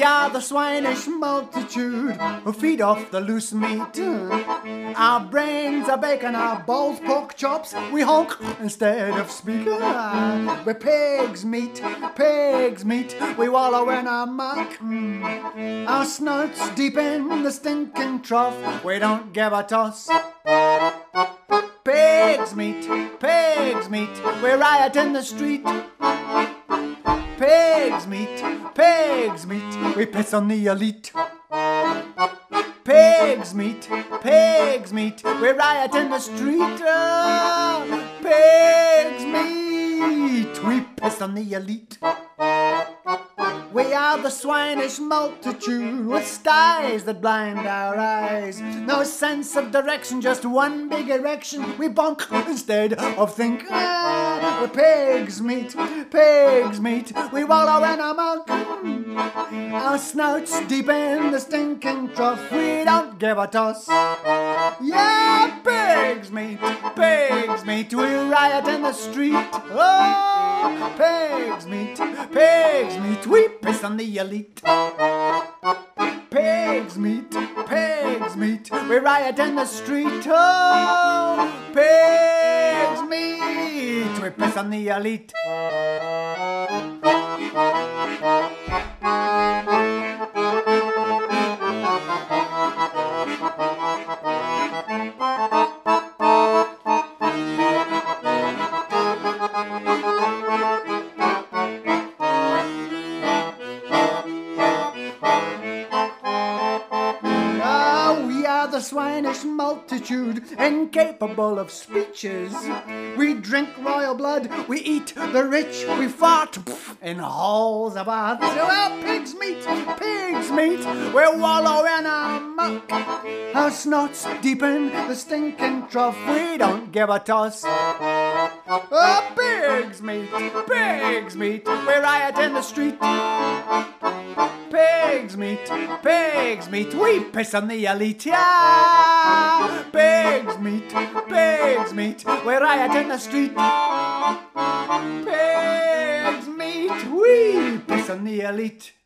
are the swinish multitude who feed off the loose meat. Our brains are bacon, our balls pork chops. We honk instead of speak. We're pigs meat, pigs meat. We wallow in our muck. Our snouts deep in the stinking trough. We don't give a toss. Pigs meat, pigs meat. We riot in the street. Pigs meat, pigs meat. We piss on the elite. Pigs meat, pigs meat. We riot in the street. Pigs meat. We piss on the elite. We are the swinish multitude with skies that blind our eyes. No sense of direction, just one big erection. We bonk instead of think. We're pigs meat, pigs meat. We wallow in our muck. Our snouts deep in the stinking trough. We don't give a toss. Yeah, pigs meat, pigs meat. We riot in the street. Oh, pigs meat, pigs meat. We piss on the elite. Pigs meat, pigs meat. We riot in the street. Oh, pigs meat. We piss on the elite. The swinish multitude, incapable of speeches. We drink royal blood, we eat the rich, we fart in halls of art. So our pigs meat, we wallow in our muck. Our snots deep in the stinking trough. We don't give a toss. Oh, pigs meat, we riot in the street. Pigs meat, we piss on the elite. Yeah, pigs meat, we riot in the street. Pigs meat, we piss on the elite.